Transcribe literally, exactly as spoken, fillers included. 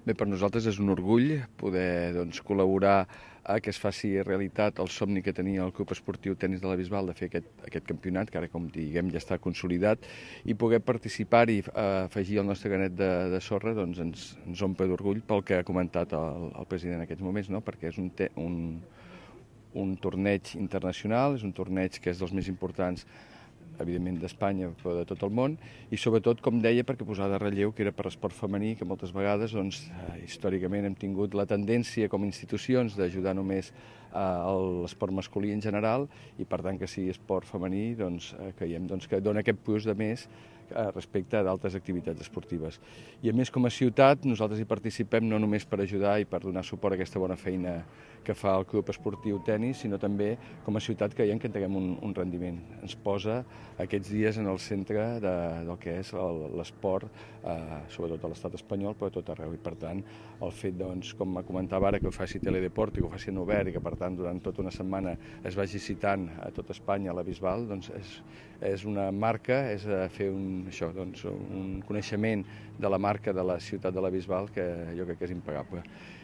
Bé, per nosaltres és un orgull poder doncs, col·laborar a que es faci realitat el somni que tenia el Club Esportiu Tenis de la Bisbal de fer aquest, aquest campionat, que ara, com diguem, ja està consolidat, i poder participar-hi, eh, afegir el nostre granet de, de sorra, doncs ens, ens omple d'orgull pel que ha comentat el, el president en aquests moments, no? Perquè és un, te, un, un torneig internacional, és un torneig que és dels més importants evidentment d'Espanya, però de tot el món, i sobretot, com deia, perquè posava de relleu que era per esport femení, que moltes vegades, doncs, eh, històricament hem tingut la tendència com a institucions d'ajudar només eh, l'esport masculí en general, i per tant que sigui esport femení, doncs, eh, creiem doncs, que dona aquest plus de més eh, respecte a d'altres activitats esportives. I a més, com a ciutat, nosaltres hi participem no només per ajudar i per donar suport a aquesta bona feina que fa el Club Esportiu Tenis, sinó també com a ciutat creiem que entreguem un, un rendiment. Ens posa aquests dies en el centre de, del que és l'esport, eh, sobretot a l'estat espanyol, però a tot arreu. I per tant, el fet, doncs, com comentava ara, que ho faci Teledeport i que ho faci en obert i que per tant durant tota una setmana es vagi citant a tot Espanya a la Bisbal, doncs és, és una marca, és fer un, això, doncs, un coneixement de la marca de la ciutat de la Bisbal que jo crec que és impagable.